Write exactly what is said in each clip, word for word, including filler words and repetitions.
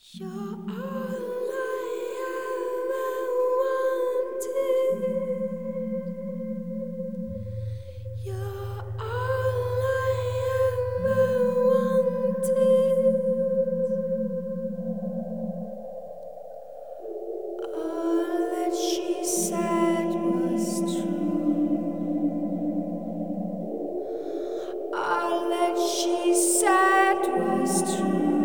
You're all I ever wanted. You're all I ever wanted. All that she said was true. All that she said was true.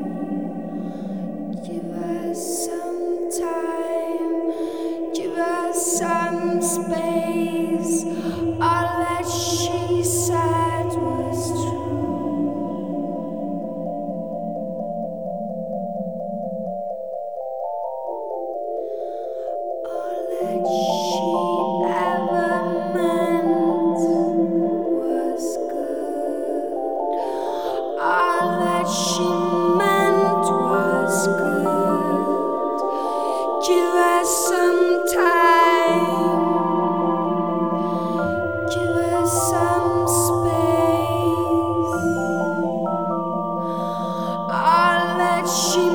Give us some time, give us some space. All that she said was true. All that she ever meant was good. All that she meant was good. Give us some time, give us some space. All that she